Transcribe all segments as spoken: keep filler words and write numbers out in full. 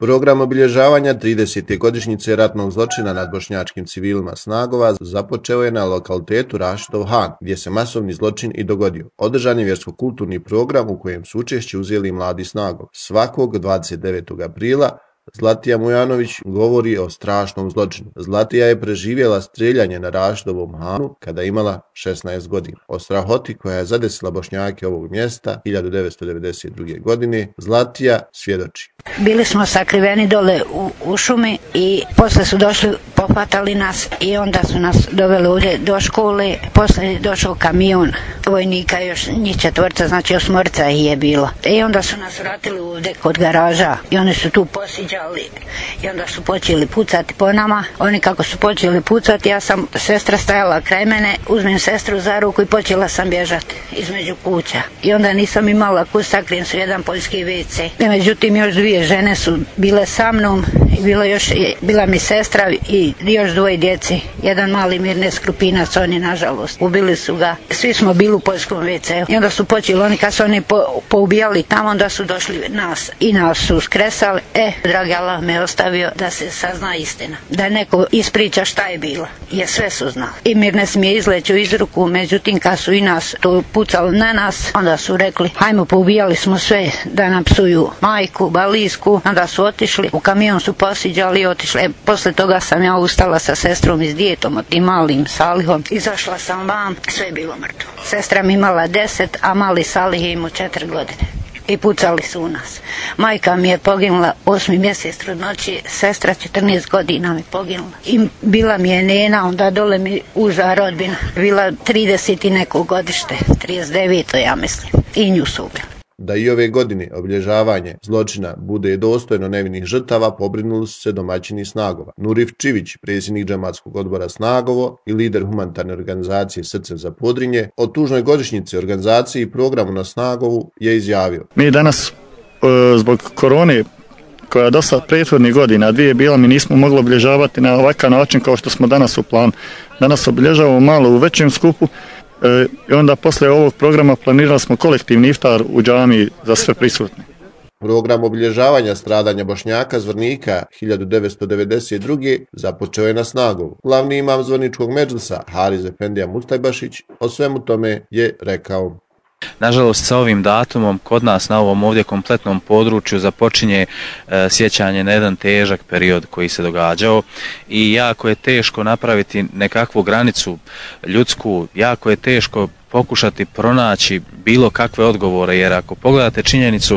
Program obilježavanja tridesete godišnjice ratnog zločina nad bošnjačkim civilima Snagova započeo je na lokalitetu Rašidov Han, gdje se masovni zločin i dogodio. Održan je vjersko-kulturni program u kojem su učešće uzeli mladi Snagov. Svakog dvadeset devetog aprila Zlatija Mujanović govori o strašnom zločinu. Zlatija je preživjela strijeljanje na Rašidovom Hanu kada je imala šesnaest godina. O strahoti koja je zadesila Bošnjake ovog mjesta hiljadu devetsto devedeset druge. godine Zlatija svjedoči. Bili smo sakriveni dole u, u šumi i posle su došli, pohvatali nas i onda su nas doveli ovdje do škole. Posle je došao kamion vojnika, još njih četvrca, znači osmorica ih je bilo. I onda su nas vratili ovdje kod garaža i oni su tu posiđali i onda su počeli pucati po nama. Oni kako su počeli pucati, ja sam, sestra stajala kraj mene, uzmem sestru za ruku i počela sam bježati između kuća. I onda nisam imala kud sakrijem su jedan poljski ve ce. I međutim još dvije žene su bile sa mnom i bilo još, bila mi sestra i još dvoje djeci. Jedan mali Mirnes Krupinac, oni nažalost ubili su ga. Svi smo bili u poljskom ve ce u. I onda su počeli, oni kad su oni po, poubijali tamo, onda su došli nas i nas su skresali. E, dragi Allah me ostavio da se sazna istina. Da neko ispriča šta je bilo. Jer sve su znali. I Mirnes mi je izlećao iz ruku, međutim kad su i nas to pucali na nas, onda su rekli, hajmo, poubijali smo sve da nam psuju majku, Balisku. Onda su otišli, u kamion su posiđali i otišli. E, posle toga sam ja ustala sa sestrom i s djetom, od tim malim Salihom. Izašla sam van, sve je bilo mrtvo. Sestra mi imala deset, a mali Salih je imao četiri godine. I pucali su u nas. Majka mi je poginula osmi mjesec trudnoći, sestra četrnaest godina mi poginula. I bila mi je nena, onda dole mi uža rodbina. Bila trideset i neko godište, trideset deveto ja mislim. I nju su ubili. Da i ove godine obilježavanje zločina bude dostojno nevinih žrtava, pobrinuli su se domaćini Snagova. Nurif Čivić, predsjednik džematskog odbora Snagovo i lider humanitarne organizacije Srce za Podrinje, o tužnoj godišnjici organizaciji i programu na Snagovu je izjavio. Mi danas e, zbog korone koja do sad prethodnih godina dvije bila, mi nismo mogli obilježavati na ovakav način kao što smo danas u planu. Danas obilježavamo malo u većem skupu. E, I onda posle ovog programa planirali smo kolektivni iftar u džamiji za sve prisutne. Program obilježavanja stradanja Bošnjaka Zvornika hiljadu devetsto devedeset druge. započeo je na Snagovu. Glavni imam Zvorničkog medžlisa Hariz Efendija Mustajbašić o svemu tome je rekao. Nažalost, sa ovim datumom kod nas na ovom ovdje kompletnom području započinje e, sjećanje na jedan težak period koji se događao i jako je teško napraviti nekakvu granicu ljudsku, jako je teško pokušati pronaći bilo kakve odgovore, jer ako pogledate činjenicu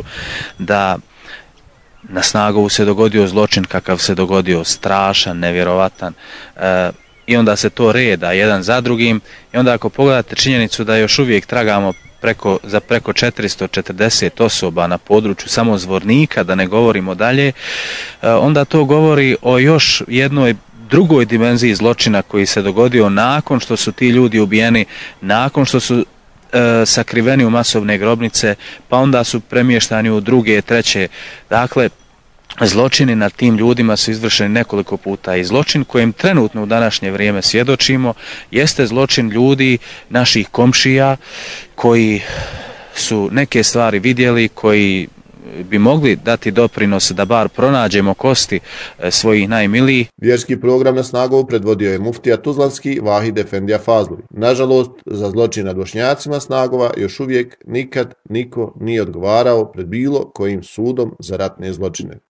da na Snagovu se dogodio zločin kakav se dogodio, strašan, nevjerovatan, e, i onda se to reda jedan za drugim, i onda ako pogledate činjenicu da još uvijek tragamo Preko, za preko četiristo četrdeset osoba na području samo Zvornika, da ne govorimo dalje, onda to govori o još jednoj drugoj dimenziji zločina koji se dogodio nakon što su ti ljudi ubijeni, nakon što su e, sakriveni u masovne grobnice, pa onda su premještani u druge, treće. Dakle, zločini nad tim ljudima su izvršeni nekoliko puta i zločin kojem trenutno u današnje vrijeme svjedočimo jeste zločin ljudi, naših komšija, koji su neke stvari vidjeli, koji bi mogli dati doprinos da bar pronađemo kosti svojih najmilijih. Vjerski program na Snagovu predvodio je muftija Tuzlanski Vahid Efendija Fazlovi. Nažalost, za zločin nad Bošnjacima Snagova još uvijek nikad niko nije odgovarao pred bilo kojim sudom za ratne zločine.